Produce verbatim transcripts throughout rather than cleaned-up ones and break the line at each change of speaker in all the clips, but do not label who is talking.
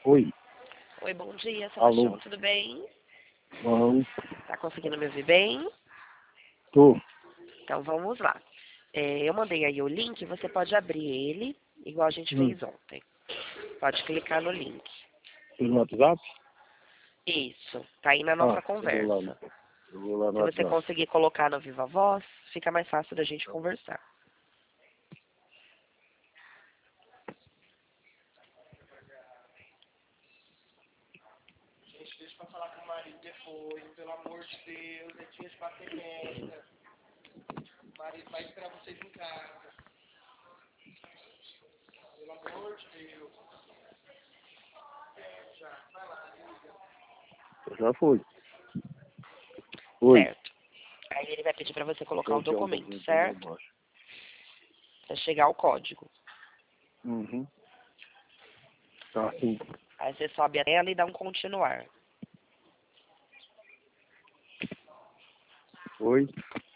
Oi.
Oi, bom dia, Sebastião,
Alô.
tudo bem?
Bom.
Tá conseguindo me ouvir bem?
Tô.
Então vamos lá. É, eu mandei aí o link, você pode abrir ele, igual a gente
Hum.
fez ontem. Pode clicar no link.
Pelo WhatsApp?
Isso, tá aí na
Ah,
nossa
eu vou lá,
conversa.
no- eu vou lá no
Se você
WhatsApp.
conseguir colocar no Viva Voz, fica mais fácil da gente conversar.
Gente, deixa pra falar com o marido depois, pelo amor de Deus, é dia de bater meta. O marido vai esperar vocês em casa. Pelo amor de Deus. É, já, vai lá, liga.
Já foi. Oi.
Certo. Aí ele vai pedir para você colocar o
Deixa eu tirar um
documento,
pouquinho aqui mais
certo?
baixo.
Para chegar o código.
Uhum. Tá, sim.
Aí você sobe a tela e dá um continuar.
Oi.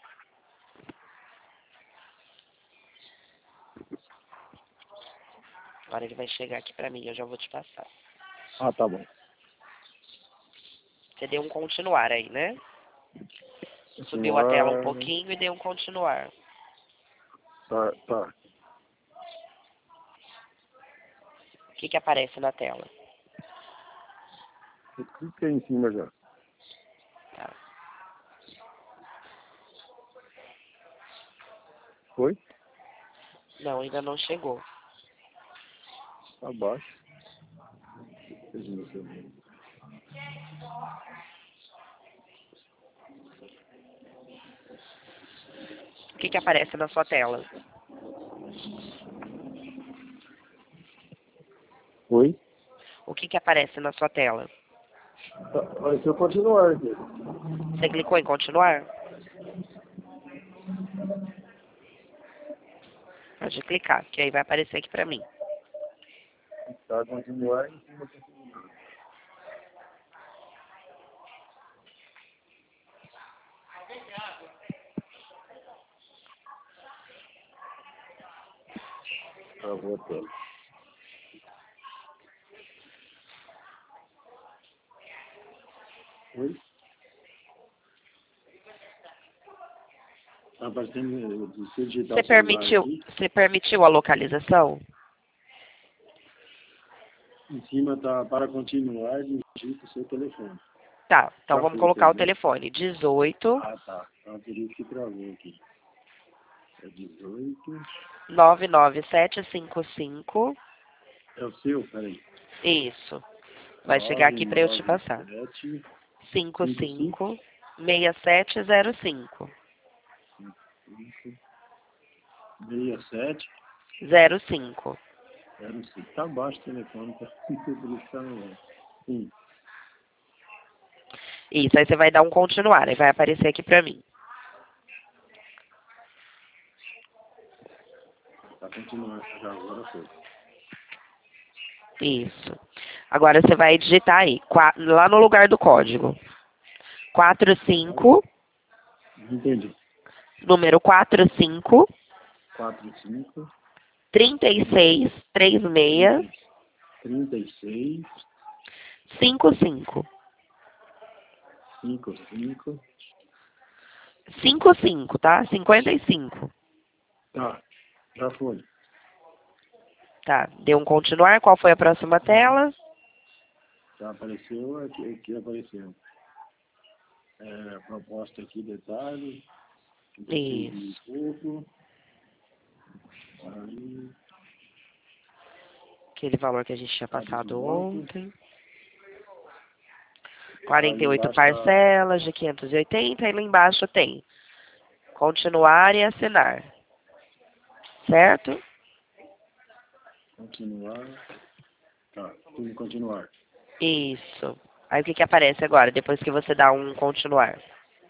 Agora ele vai chegar aqui para mim, eu já vou te passar.
Ah, tá bom.
Você deu um continuar aí, né? Subiu a
Continuar.
tela um pouquinho e deu um continuar.
Tá, tá.
O que que aparece na tela?
Eu cliquei em cima já.
Tá.
Foi?
Não, ainda não chegou.
Abaixo.
O que que aparece na sua tela?
Oi?
O que que aparece na sua tela?
Tá, apareceu continuar aqui.
Você clicou em continuar? Pode clicar, que aí vai aparecer aqui pra mim.
Tá, continuar em cima. Travou a tela. Oi? Tá aparecendo de se digitar
Você
o celular
permitiu,
aqui.
você permitiu a localização?
Em cima tá para continuar, digita o seu telefone.
Tá, então
Já
vamos
foi
colocar o
também.
telefone. dezoito,
Ah, tá. Então por isso que travou aqui. É dezoito.
nove nove sete cinco cinco.
É o seu? Peraí.
Isso. Vai chegar aqui pra eu te passar.
sete
cinco
cinco cinco
cinco seis sete zero cinco.
seis sete
zero cinco.
zero cinco. Tá baixo o telefone, tá? Por isso que tá melhor. Sim.
Isso, aí você vai dar um continuar, aí vai aparecer aqui pra mim.
Tá continuando. Já agora foi.
Isso. Agora você vai digitar aí, qua- lá no lugar do código. quatro cinco,
Entendi.
número quatro cinco,
quatro cinco
trinta e seis, trinta e seis,
trinta e seis
cinco cinco.
cinco cinco.
cinco cinco, tá? cinquenta e cinco.
Tá. Já foi.
Tá, deu um continuar, qual foi a próxima tela?
Já apareceu, aqui, aqui apareceu. É, proposta aqui, detalhes.
Isso.
Pouco. Aí,
Aquele valor que a gente tinha passado
desmonto.
ontem. quarenta e
Aí
oito
embaixo tá
parcelas de quinhentos e oitenta e lá embaixo tem continuar e assinar. Certo?
continuar. Tá, tem que continuar.
Isso. Aí o que que aparece agora, depois que você dá um continuar?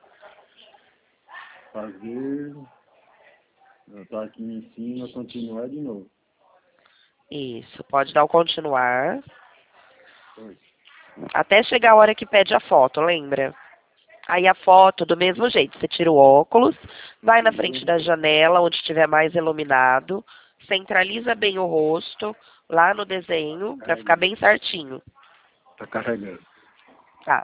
Fazer. Tá aqui em cima, continuar de novo.
Isso. Pode dar o continuar.
Foi.
Até chegar a hora que pede a foto, lembra? Aí a foto, do mesmo jeito, você tira o óculos, vai na frente da janela, onde estiver mais iluminado, centraliza bem o rosto, lá no desenho para ficar bem certinho.
Tá carregando.
Tá.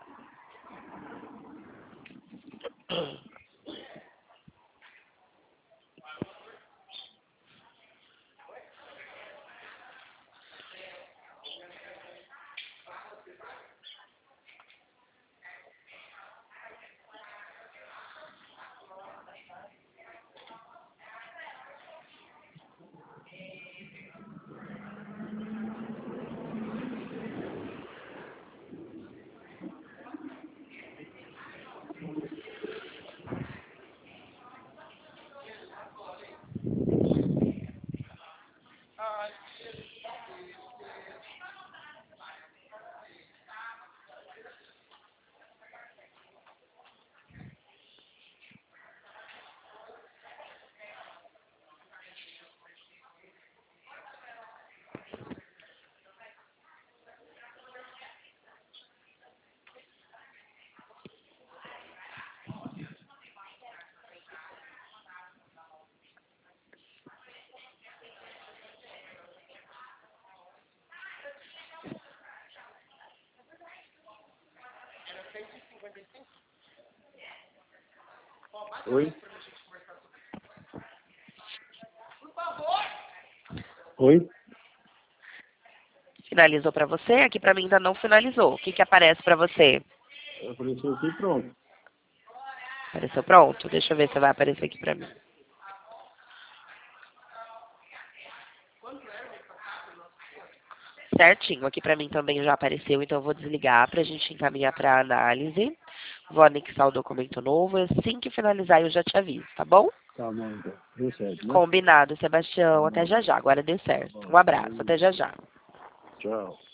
Oi? Oi?
Finalizou para você? Aqui para mim ainda não finalizou. O que que aparece para você?
Apareceu aqui, pronto.
Apareceu pronto? Deixa eu ver se vai aparecer aqui para mim. Certinho, aqui para mim também já apareceu, então eu vou desligar para a gente encaminhar para análise. Vou anexar o documento novo, assim que finalizar eu já te aviso, tá bom?
Tá bom, então. Deu certo, né?
Combinado, Sebastião.
Tá
Até
bom.
já já, agora deu certo.
Tá bom.
Um abraço, até já já.
Tchau.